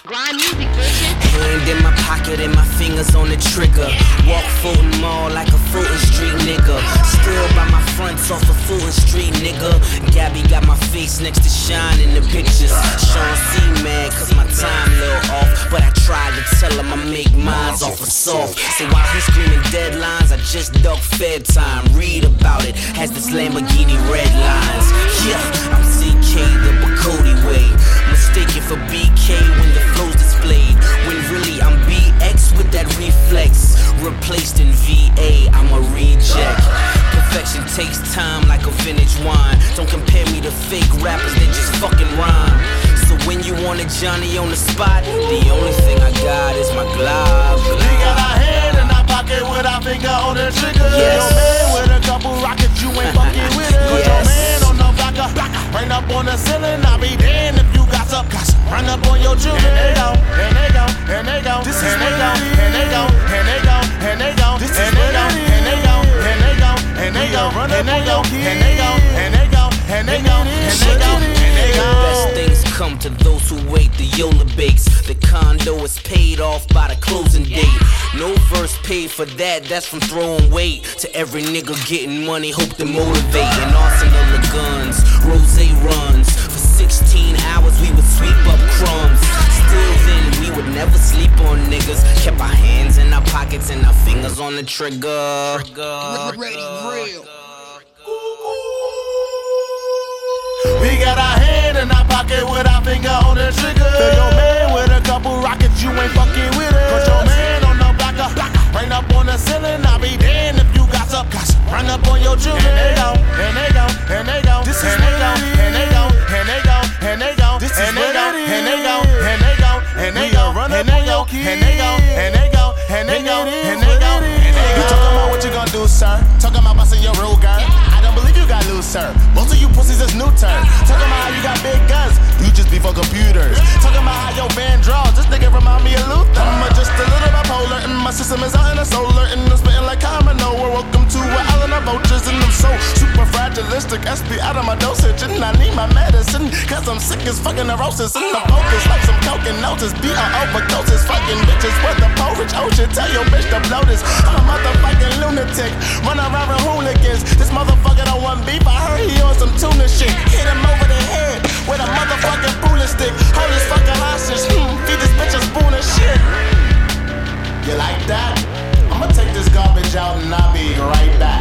Grind music, bitches. Hand in my pocket and my fingers on the trigger. Walk Fulton Mall like a Fulton Street nigga. Still by my fronts off of Fulton Street nigga. Gabby got my face next to Shine in the pictures. Sean C mad cause my time little off, but I tried to tell him I make mines off of soft. So while he's screaming deadlines, I just duck Fed time. Read about it, has this Lamborghini red lines. Yeah, I'm CK the Bacardi way. Mistaken for BK when the flow's displayed. When really I'm BX with that reflex. Replaced in VA, I'm a reject. Perfection takes time like a vintage wine. Don't compare me to fake rappers, they just fucking rhyme. So when you want a Johnny on the spot, the only thing I got is my glove. We got our hand in our pocket with our finger on the trigger. Yes. Your man with a couple rockets, you ain't fucking with it. Put your man on the blocker, bring up on the ceiling. I'll be damned if you got some. Run up on your children. And they go, and they go, and they go, this and they go, and they go, and they go, and they go, this and they go, and they go, and they go, and they go, and they go, and they go, and they go, and they go, and they go, and they go. Best things come to those who wait. The Yola bakes. The condo is paid off by the closing date. No verse paid for that. That's from throwing weight to every nigga getting money. Hope to motivate. An arsenal of guns. Rose runs. For 16 hours we would sweep up crumbs. Still then we would never sleep on niggas. Kept our hands in our pockets and our fingers on the trigger. Ready, real. We got our hand in our pocket with our finger on the trigger. Feel your man with a couple rockets, you ain't fucking with it. Put your man on the blocker, bring up on the ceiling. I'll be damned if you got some. Run up on your children. And they go, and they go, and they go, this and they go, and they go, and they go, and they go, this and they go, and they go, and they go, and they go, and they go, and they go, and they go, and they go, and they go, and they go. You talking about what you gonna do, sir? Talking about busting your road gun. I don't believe you got loose, sir. Most of you pussies is new turn. Talking about how you got big guns. You just be for computers. Talking about how your band draws. This nigga remind me of Luther. I'm just a little bipolar, and my system is out in the solar, and I'm spitting like Kamino. Welcome to an island of vultures, and I'm so super fragilistic. SP out of my dosage, and I need my medicine, cause I'm sick as fucking neurosis. And I'm focused like some coke and notice. Be on overdoses, fucking bitches with the porridge ocean. Tell your bitch to blow this. I'm a motherfucking lunatic. Run around with hooligans. This motherfucker don't want beef. I heard he on some tuna shit. Hit him over the head with a motherfucking bullet stick. Hold his fucking hostage. Feed this bitch a spoon of shit. You like that? I'ma take this garbage out and I'll be right back.